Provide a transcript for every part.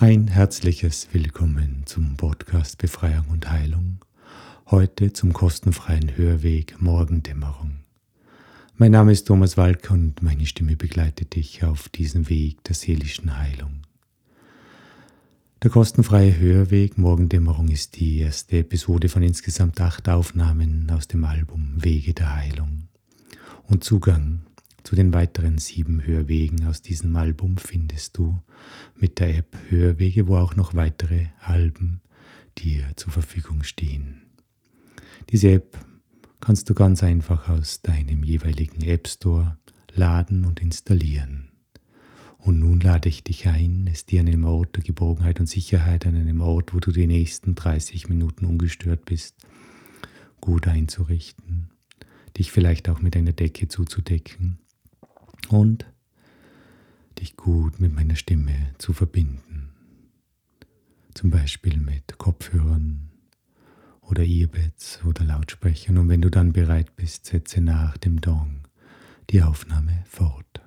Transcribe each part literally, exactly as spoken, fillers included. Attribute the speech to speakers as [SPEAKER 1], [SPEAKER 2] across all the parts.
[SPEAKER 1] Ein herzliches Willkommen zum Podcast Befreiung und Heilung. Heute zum kostenfreien Hörweg Morgendämmerung. Mein Name ist Thomas Walker und meine Stimme begleitet dich auf diesem Weg der seelischen Heilung. Der kostenfreie Hörweg Morgendämmerung ist die erste Episode von insgesamt acht Aufnahmen aus dem Album Wege der Heilung. Und Zugang zu den weiteren sieben Hörwegen aus diesem Album findest du mit der App Hörwege, wo auch noch weitere Alben dir zur Verfügung stehen. Diese App kannst du ganz einfach aus deinem jeweiligen App Store laden und installieren. Und nun lade ich dich ein, es dir an einem Ort der Geborgenheit und Sicherheit, an einem Ort, wo du die nächsten dreißig Minuten ungestört bist, gut einzurichten, dich vielleicht auch mit einer Decke zuzudecken und dich gut mit meiner Stimme zu verbinden. Zum Beispiel mit Kopfhörern oder Earbuds oder Lautsprechern. Und wenn du dann bereit bist, setze nach dem Dong die Aufnahme fort.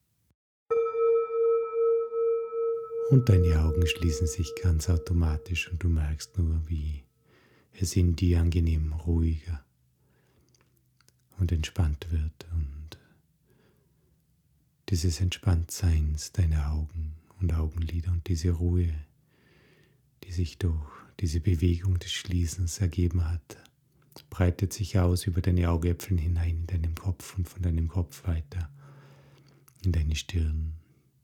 [SPEAKER 1] Und deine Augen schließen sich ganz automatisch und du merkst nur, wie es in dir angenehm ruhiger und entspannt wird. Und dieses Entspanntseins deiner Augen und Augenlider und diese Ruhe, die sich durch diese Bewegung des Schließens ergeben hat, breitet sich aus über deine Augäpfel hinein in deinen Kopf und von deinem Kopf weiter in deine Stirn,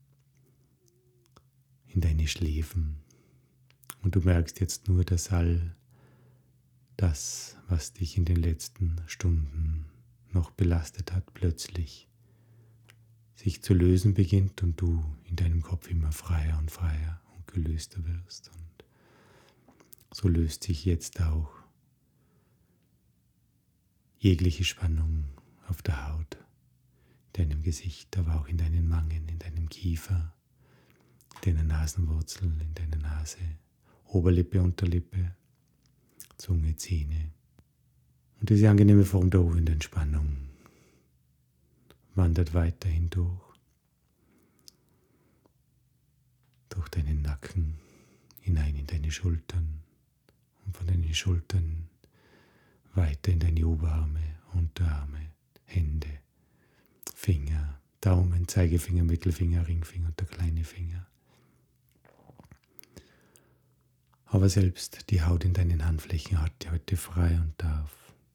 [SPEAKER 1] in deine Schläfen. Und du merkst jetzt nur, dass all das, was dich in den letzten Stunden noch belastet hat, plötzlich sich zu lösen beginnt und du in deinem Kopf immer freier und freier und gelöster wirst. Und so löst sich jetzt auch jegliche Spannung auf der Haut, in deinem Gesicht, aber auch in deinen Wangen, in deinem Kiefer, in deiner Nasenwurzel, in deiner Nase, Oberlippe, Unterlippe, Zunge, Zähne. Und diese angenehme Form der ruhenden Entspannung wandert weiterhin durch, durch deinen Nacken, hinein in deine Schultern und von deinen Schultern weiter in deine Oberarme, Unterarme, Hände, Finger, Daumen, Zeigefinger, Mittelfinger, Ringfinger und der kleine Finger. Aber selbst die Haut in deinen Handflächen hat heute frei und darf,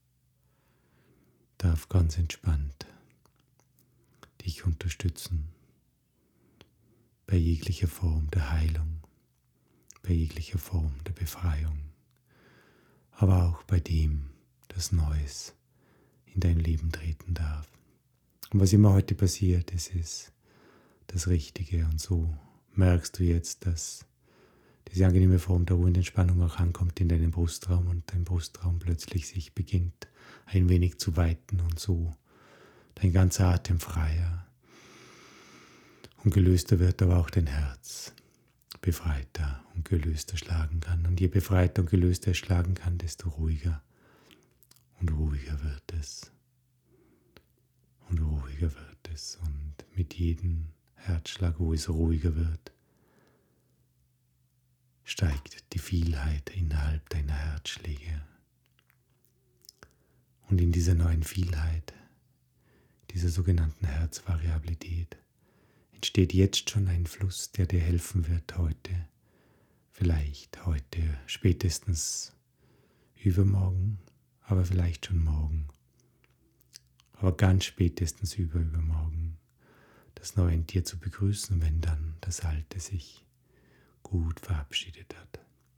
[SPEAKER 1] darf ganz entspannt dich unterstützen bei jeglicher Form der Heilung, bei jeglicher Form der Befreiung, aber auch bei dem, dass Neues in dein Leben treten darf. Und was immer heute passiert, es ist das Richtige. Und so merkst du jetzt, dass diese angenehme Form der Ruhe und Entspannung auch ankommt in deinen Brustraum und dein Brustraum plötzlich sich beginnt ein wenig zu weiten und so dein ganzer Atem freier und gelöster wird, aber auch dein Herz befreiter und gelöster schlagen kann. Und je befreiter und gelöster es schlagen kann, desto ruhiger und ruhiger wird es. Und ruhiger wird es. Und mit jedem Herzschlag, wo es ruhiger wird, steigt die Vielheit innerhalb deiner Herzschläge. Und in dieser neuen Vielheit, dieser sogenannten Herzvariabilität, entsteht jetzt schon ein Fluss, der dir helfen wird heute, vielleicht heute, spätestens übermorgen, aber vielleicht schon morgen, aber ganz spätestens übermorgen, das Neue in dir zu begrüßen, wenn dann das Alte sich gut verabschiedet hat.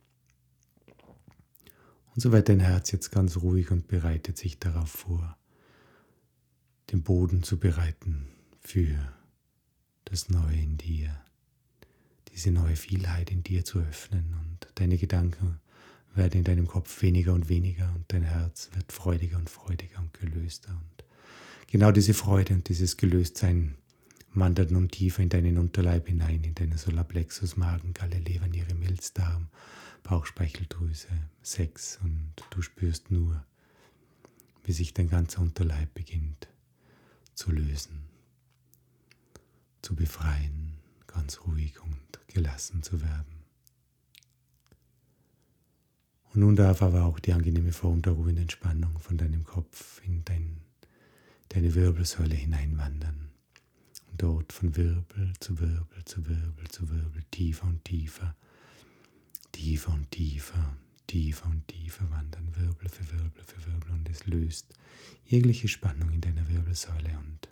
[SPEAKER 1] Und so wird dein Herz jetzt ganz ruhig und bereitet sich darauf vor, den Boden zu bereiten für das Neue in dir, diese neue Vielheit in dir zu öffnen, und deine Gedanken werden in deinem Kopf weniger und weniger und dein Herz wird freudiger und freudiger und gelöster. Und genau diese Freude und dieses Gelöstsein wandert nun tiefer in deinen Unterleib hinein, in deinen Solarplexus, Magen, Galle, Leber, Niere, Milz, Darm, Bauchspeicheldrüse, Sex, und du spürst nur, wie sich dein ganzer Unterleib beginnt zu lösen, zu befreien, ganz ruhig und gelassen zu werden. Und nun darf aber auch die angenehme Form der Ruhe und Entspannung von deinem Kopf in dein, deine Wirbelsäule hineinwandern. Und dort von Wirbel zu Wirbel zu Wirbel zu Wirbel tiefer und tiefer, tiefer und tiefer, tiefer und tiefer wandern, Wirbel für Wirbel für Wirbel. Und es löst jegliche Spannung in deiner Wirbelsäule. Und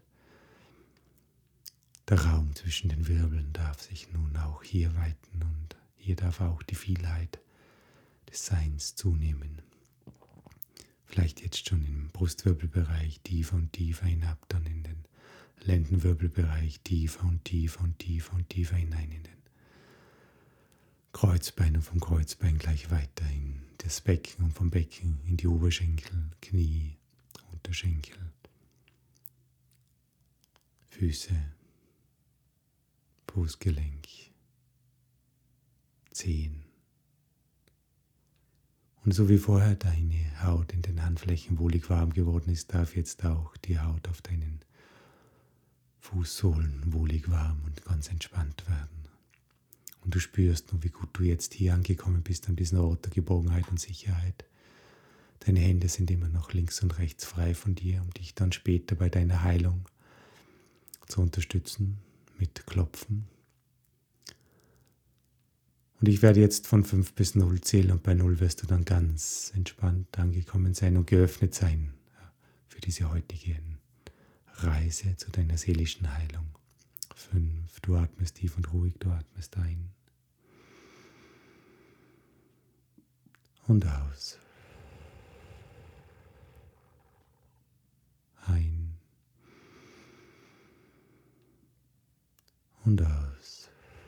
[SPEAKER 1] der Raum zwischen den Wirbeln darf sich nun auch hier weiten. Und hier darf auch die Vielheit des Seins zunehmen. Vielleicht jetzt schon im Brustwirbelbereich tiefer und tiefer hinab, dann in den Lendenwirbelbereich tiefer und tiefer und tiefer und tiefer hinein in den Kreuzbein und vom Kreuzbein gleich weiter in das Becken und vom Becken in die Oberschenkel, Knie, Unterschenkel, Füße, Fußgelenk, Zehen. Und so wie vorher deine Haut in den Handflächen wohlig warm geworden ist, darf jetzt auch die Haut auf deinen Fußsohlen wohlig warm und ganz entspannt werden. Und du spürst nur, wie gut du jetzt hier angekommen bist an diesem Ort der Geborgenheit und Sicherheit. Deine Hände sind immer noch links und rechts frei von dir, um dich dann später bei deiner Heilung zu unterstützen mit Klopfen. Und ich werde jetzt von fünf bis null zählen und bei null wirst du dann ganz entspannt angekommen sein und geöffnet sein für diese heutige Reise zu deiner seelischen Heilung. Fünf, du atmest tief und ruhig, du atmest ein und aus. Ein und aus.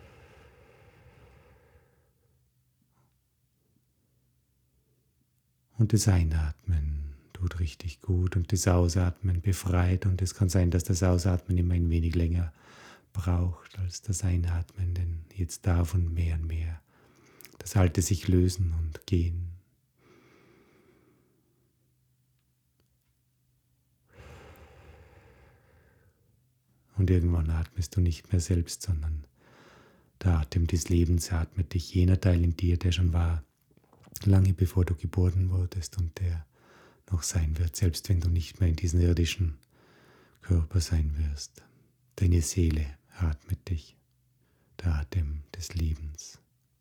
[SPEAKER 1] Und das Einatmen tut richtig gut und das Ausatmen befreit. Und es kann sein, dass das Ausatmen immer ein wenig länger braucht als das Einatmen, denn jetzt darf und mehr und mehr das Alte sich lösen und gehen. Und irgendwann atmest du nicht mehr selbst, sondern der Atem des Lebens atmet dich, jener Teil in dir, der schon war, lange bevor du geboren wurdest und der noch sein wird, selbst wenn du nicht mehr in diesem irdischen Körper sein wirst. Deine Seele atmet dich, der Atem des Lebens.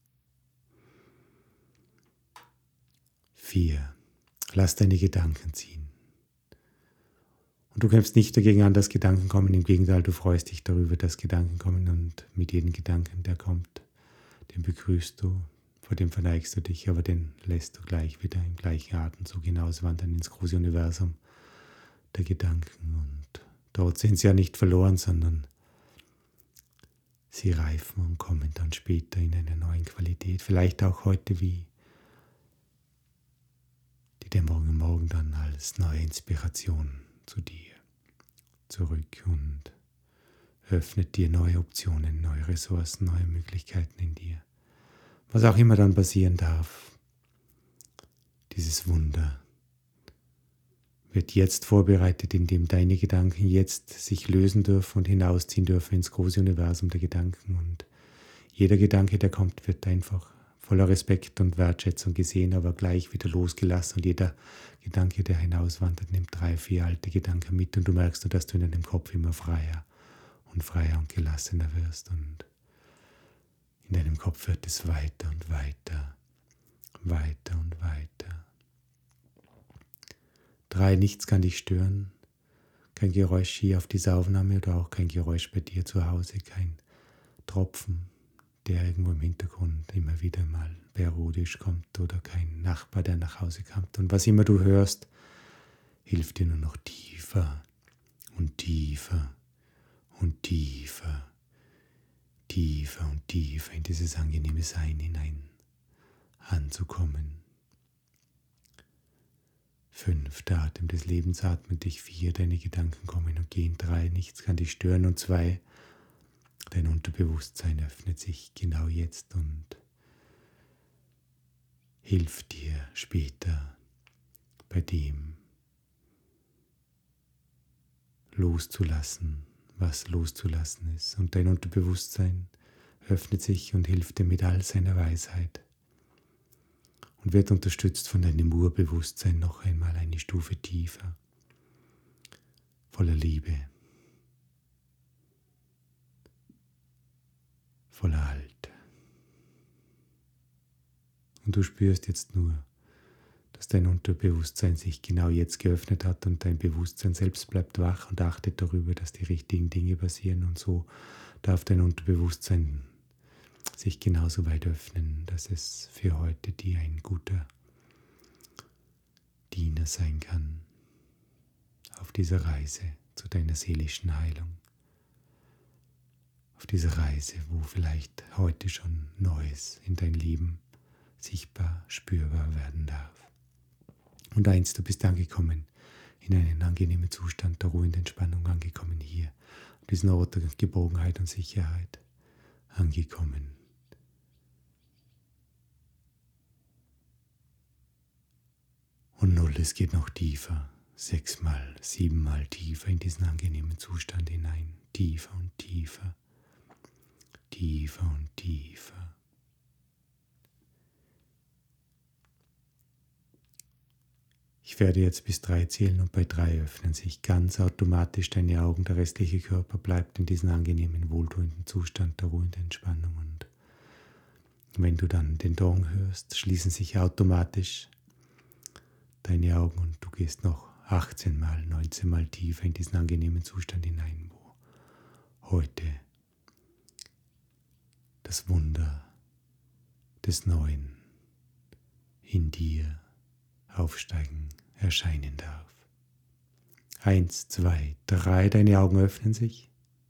[SPEAKER 1] Vier. Lass deine Gedanken ziehen. Und du kämpfst nicht dagegen an, dass Gedanken kommen, im Gegenteil, du freust dich darüber, dass Gedanken kommen und mit jedem Gedanken, der kommt, den begrüßt du, vor dem verneigst du dich, aber den lässt du gleich wieder im gleichen Atemzug hinauswandern ins große Universum der Gedanken. Und dort sind sie ja nicht verloren, sondern sie reifen und kommen dann später in einer neuen Qualität, vielleicht auch heute wie die Dämmerung am Morgen dann als neue Inspiration zu dir zurück und öffnet dir neue Optionen, neue Ressourcen, neue Möglichkeiten in dir. Was auch immer dann passieren darf, dieses Wunder wird jetzt vorbereitet, indem deine Gedanken jetzt sich lösen dürfen und hinausziehen dürfen ins große Universum der Gedanken. Und jeder Gedanke, der kommt, wird einfach voller Respekt und Wertschätzung gesehen, aber gleich wieder losgelassen. Und jeder Gedanke, der hinauswandert, nimmt drei, vier alte Gedanken mit. Und du merkst nur, dass du in deinem Kopf immer freier und freier und gelassener wirst. Und in deinem Kopf wird es weiter und weiter, weiter und weiter. Drei, nichts kann dich stören. Kein Geräusch hier auf dieser Aufnahme oder auch kein Geräusch bei dir zu Hause, kein Tropfen, der irgendwo im Hintergrund immer wieder mal periodisch kommt oder kein Nachbar, der nach Hause kommt. Und was immer du hörst, hilft dir nur noch tiefer und tiefer und tiefer, tiefer und tiefer in dieses angenehme Sein hinein anzukommen. Fünf, der Atem des Lebens atmet dich. Vier, deine Gedanken kommen und gehen. Drei, nichts kann dich stören. Und zwei, dein Unterbewusstsein öffnet sich genau jetzt und hilft dir später bei dem loszulassen, was loszulassen ist. Und dein Unterbewusstsein öffnet sich und hilft dir mit all seiner Weisheit. und wird unterstützt von deinem Urbewusstsein noch einmal eine Stufe tiefer, voller Liebe, voller Halt. Und du spürst jetzt nur, dass dein Unterbewusstsein sich genau jetzt geöffnet hat und dein Bewusstsein selbst bleibt wach und achtet darüber, dass die richtigen Dinge passieren, und so darf dein Unterbewusstsein sich genauso weit öffnen, dass es für heute dir ein guter Diener sein kann auf dieser Reise zu deiner seelischen Heilung. Auf dieser Reise, wo vielleicht heute schon Neues in dein Leben sichtbar, spürbar werden darf. Und eins, du bist angekommen, in einen angenehmen Zustand der Ruhe und Entspannung angekommen hier, an diesen Ort der Geborgenheit und Sicherheit angekommen. Und null, es geht noch tiefer, sechsmal, siebenmal tiefer in diesen angenehmen Zustand hinein, tiefer und tiefer, tiefer und tiefer. Ich werde jetzt bis drei zählen und bei drei öffnen sich ganz automatisch deine Augen. Der restliche Körper bleibt in diesem angenehmen, wohltuenden Zustand der Ruhe und Entspannung. Und wenn du dann den Gong hörst, schließen sich automatisch deine Augen und du gehst noch achtzehn Mal, neunzehn Mal tiefer in diesen angenehmen Zustand hinein, wo heute das Wunder des Neuen in dir aufsteigen, erscheinen darf. Eins, zwei, drei, deine Augen öffnen sich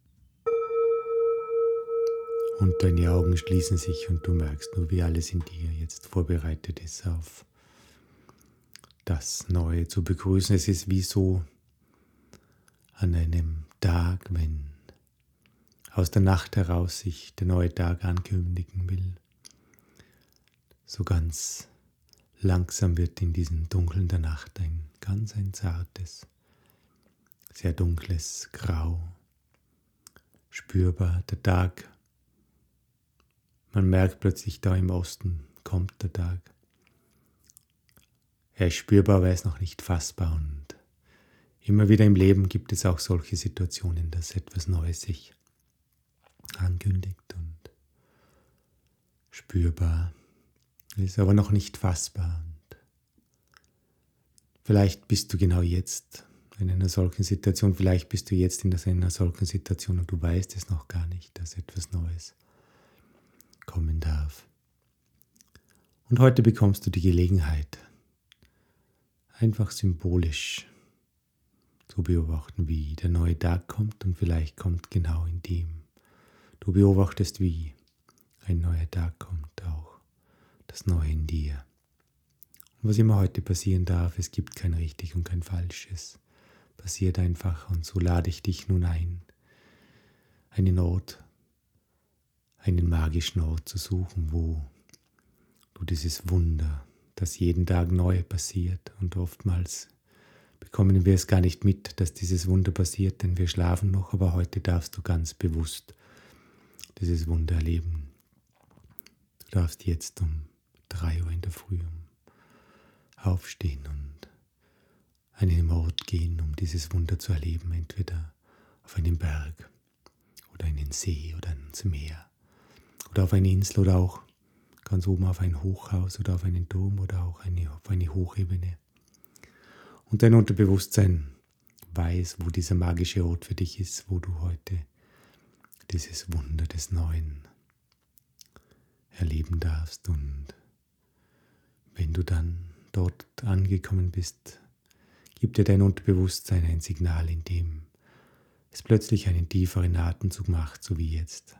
[SPEAKER 1] und deine Augen schließen sich und du merkst nur, wie alles in dir jetzt vorbereitet ist auf das Neue zu begrüßen. Es ist wie so an einem Tag, wenn aus der Nacht heraus sich der neue Tag ankündigen will. So ganz langsam wird in diesem Dunkeln der Nacht ein ganz ein zartes, sehr dunkles Grau spürbar. Der Tag, man merkt plötzlich, da im Osten kommt der Tag. Er ist spürbar, aber er ist noch nicht fassbar. Und immer wieder im Leben gibt es auch solche Situationen, dass etwas Neues sich ankündigt und spürbar ist, aber noch nicht fassbar. Und vielleicht bist du genau jetzt in einer solchen Situation, vielleicht bist du jetzt in einer solchen Situation und du weißt es noch gar nicht, dass etwas Neues kommen darf. Und heute bekommst du die Gelegenheit, einfach symbolisch zu beobachten, wie der neue Tag kommt, und vielleicht kommt genau in dem. Du beobachtest, wie ein neuer Tag kommt, auch das Neue in dir. Und was immer heute passieren darf, es gibt kein richtig und kein falsches. Passiert einfach, und so lade ich dich nun ein, einen Ort, einen magischen Ort zu suchen, wo du dieses Wunder, das jeden Tag neu passiert, und oftmals bekommen wir es gar nicht mit, dass dieses Wunder passiert, denn wir schlafen noch, aber heute darfst du ganz bewusst dieses Wunder erleben. Du darfst jetzt um drei Uhr in der Früh aufstehen und an einen Ort gehen, um dieses Wunder zu erleben, entweder auf einem Berg oder einen See oder ans Meer oder auf eine Insel oder auch ganz oben auf ein Hochhaus oder auf einen Turm oder auch eine, auf eine Hochebene. Und dein Unterbewusstsein weiß, wo dieser magische Ort für dich ist, wo du heute dieses Wunder des Neuen erleben darfst. Und wenn du dann dort angekommen bist, gibt dir dein Unterbewusstsein ein Signal, in dem es plötzlich einen tieferen Atemzug macht, so wie jetzt.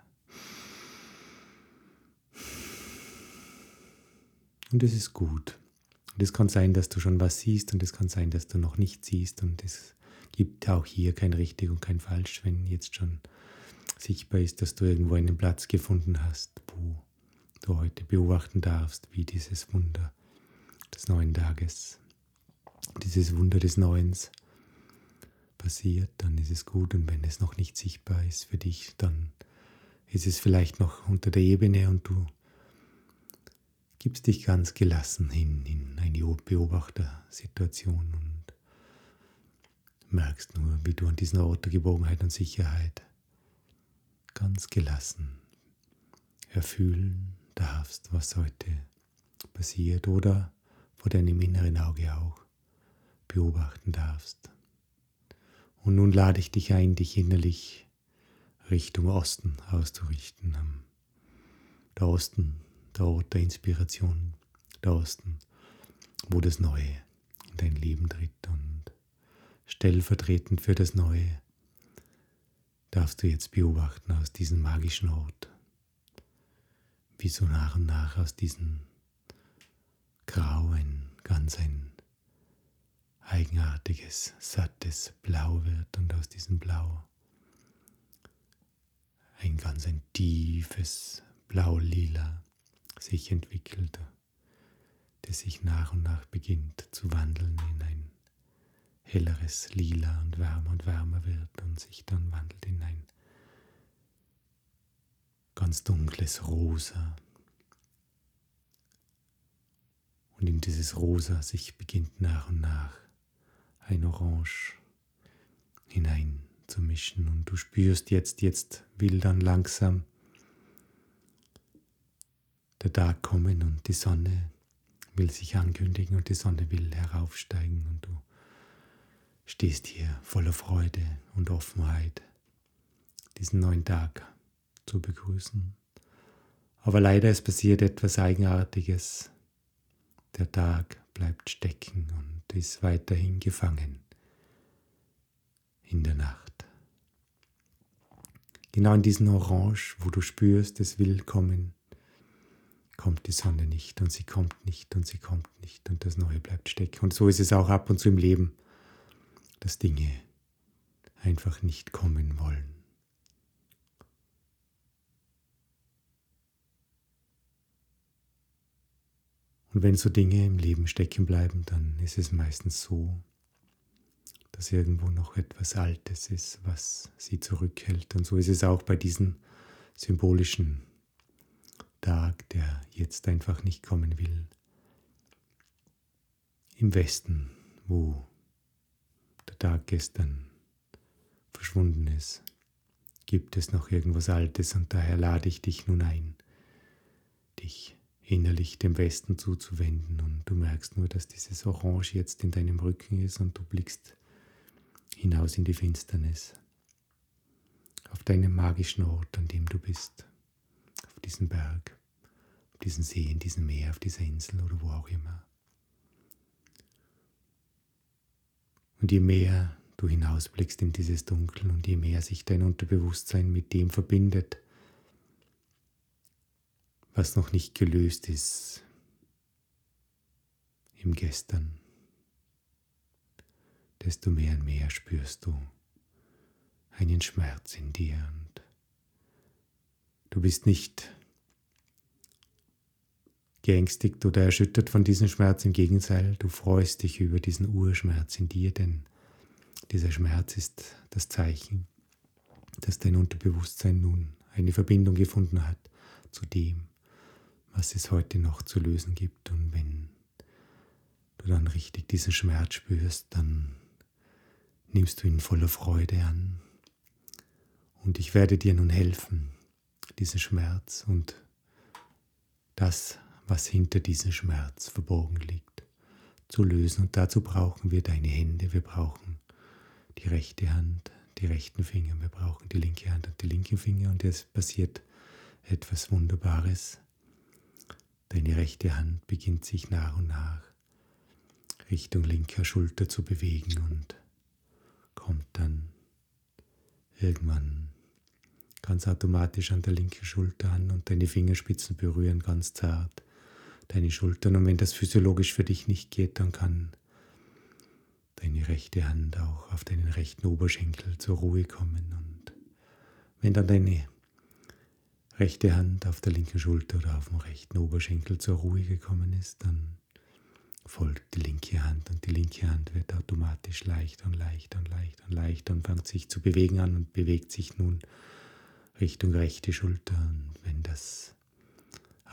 [SPEAKER 1] Und es ist gut. Und es kann sein, dass du schon was siehst, und es kann sein, dass du noch nicht siehst. Und es gibt auch hier kein richtig und kein falsch, wenn jetzt schon sichtbar ist, dass du irgendwo einen Platz gefunden hast, wo du heute beobachten darfst, wie dieses Wunder des neuen Tages, dieses Wunder des Neuens passiert, dann ist es gut. Und wenn es noch nicht sichtbar ist für dich, dann ist es vielleicht noch unter der Ebene und du gibst dich ganz gelassen hin in eine Beobachtersituation und merkst nur, wie du an diesen Ort der Geborgenheit und Sicherheit ganz gelassen erfühlen darfst, was heute passiert oder vor deinem inneren Auge auch beobachten darfst. Und nun lade ich dich ein, dich innerlich Richtung Osten auszurichten. Der Osten, der Ort der Inspiration, der Osten, wo das Neue in dein Leben tritt. Und stellvertretend für das Neue darfst du jetzt beobachten aus diesem magischen Ort, wie so nach und nach aus diesem Grau ein ganz ein eigenartiges, sattes Blau wird und aus diesem Blau ein ganz ein tiefes Blau-Lila sich entwickelt, das sich nach und nach beginnt zu wandeln in ein helleres Lila und wärmer und wärmer wird und sich dann wandelt in ein ganz dunkles Rosa. Und in dieses Rosa sich beginnt nach und nach ein Orange hineinzumischen. Und du spürst jetzt, jetzt will dann langsam der Tag kommen und die Sonne will sich ankündigen und die Sonne will heraufsteigen und du stehst hier voller Freude und Offenheit, diesen neuen Tag zu begrüßen. Aber leider es passiert etwas Eigenartiges. Der Tag bleibt stecken und ist weiterhin gefangen in der Nacht. Genau in diesem Orange, wo du spürst, es will kommen, kommt die Sonne nicht und sie kommt nicht und sie kommt nicht und das Neue bleibt stecken. Und so ist es auch ab und zu im Leben, dass Dinge einfach nicht kommen wollen. Und wenn so Dinge im Leben stecken bleiben, dann ist es meistens so, dass irgendwo noch etwas Altes ist, was sie zurückhält. Und so ist es auch bei diesem symbolischen Tag, der jetzt einfach nicht kommen will. Im Westen, wo der Tag gestern verschwunden ist, gibt es noch irgendwas Altes und daher lade ich dich nun ein, dich innerlich dem Westen zuzuwenden und du merkst nur, dass dieses Orange jetzt in deinem Rücken ist und du blickst hinaus in die Finsternis, auf deinem magischen Ort, an dem du bist, auf diesem Berg, auf diesem See, in diesem Meer, auf dieser Insel oder wo auch immer. Und je mehr du hinausblickst in dieses Dunkel und je mehr sich dein Unterbewusstsein mit dem verbindet, was noch nicht gelöst ist im Gestern, desto mehr und mehr spürst du einen Schmerz in dir und du bist nicht geängstigt oder erschüttert von diesem Schmerz, im Gegenteil, du freust dich über diesen Urschmerz in dir, denn dieser Schmerz ist das Zeichen, dass dein Unterbewusstsein nun eine Verbindung gefunden hat zu dem, was es heute noch zu lösen gibt. Und wenn du dann richtig diesen Schmerz spürst, dann nimmst du ihn voller Freude an. Und ich werde dir nun helfen, diesen Schmerz und das, was hinter diesem Schmerz verborgen liegt, zu lösen. Und dazu brauchen wir deine Hände, wir brauchen die rechte Hand, die rechten Finger, wir brauchen die linke Hand und die linken Finger. Und es passiert etwas Wunderbares. Deine rechte Hand beginnt sich nach und nach Richtung linker Schulter zu bewegen und kommt dann irgendwann ganz automatisch an der linken Schulter an und deine Fingerspitzen berühren ganz zart deine Schultern. Und wenn das physiologisch für dich nicht geht, dann kann deine rechte Hand auch auf deinen rechten Oberschenkel zur Ruhe kommen. Und wenn dann deine rechte Hand auf der linken Schulter oder auf dem rechten Oberschenkel zur Ruhe gekommen ist, dann folgt die linke Hand und die linke Hand wird automatisch leichter und leichter und leichter und leichter und fängt sich zu bewegen an und bewegt sich nun Richtung rechte Schulter. Und wenn das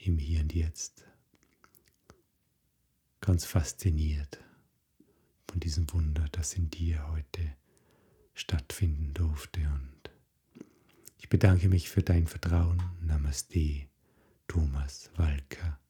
[SPEAKER 1] im Hier und Jetzt. Ganz fasziniert von diesem Wunder, das in dir heute stattfinden durfte. Und ich bedanke mich für dein Vertrauen. Namaste, Thomas Walker.